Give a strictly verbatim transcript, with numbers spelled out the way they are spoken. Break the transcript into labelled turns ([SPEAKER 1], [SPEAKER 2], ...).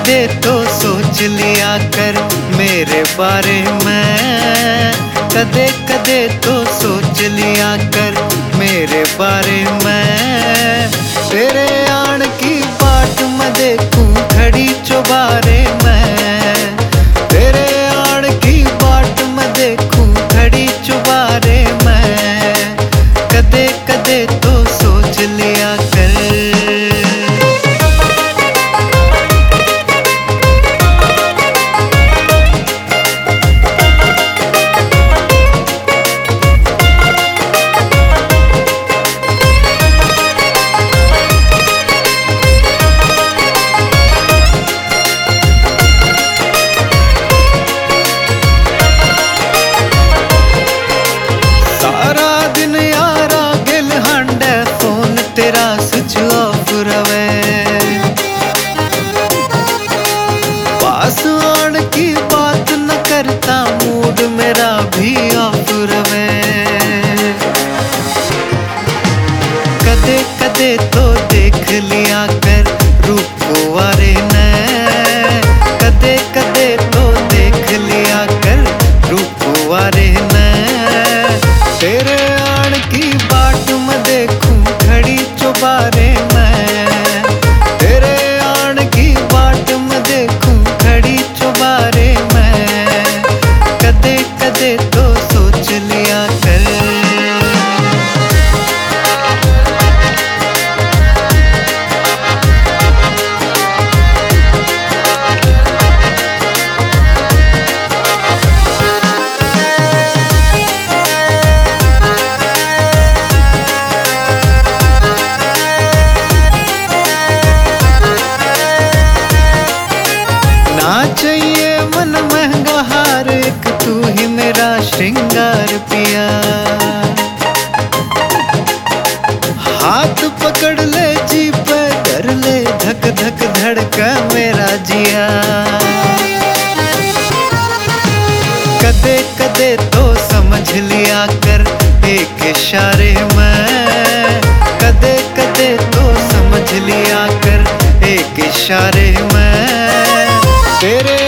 [SPEAKER 1] कदे तो सोच लिया कर मेरे बारे में, कदे कदे तो सोच लिया कर मेरे बारे में। तेरे आन की बाट में देखूं खड़ी चौबारे में, तेरे आन की बाट में देखूं खड़ी चौबारे में। कदे कदे तो सोच लिया कर। तेरा स्विच ऑफ रवे, पास आन की बात न करता मूड मेरा भी ऑफ रवे। कदे कदे तो देख लिया कर रूप वारे ने, कदे कदे तो देख लिया कर रूप वारे ने। तेरे आन की बाट में देखूं खड़ी चौबारे में, तेरे आन की बाट में देखूं खड़ी चौबारे में। कदे कदे तो सोच लिया कर। चाहिए मन महंगा हार एक तू ही मेरा श्रृंगार पिया। हाथ पकड़ ले जी पे धर ले धक धक धड़का मेरा जिया। कदे कदे तो समझ लिया कर एक इशारे में, कदे कदे तो समझ लिया कर एक इशारे में। तेरे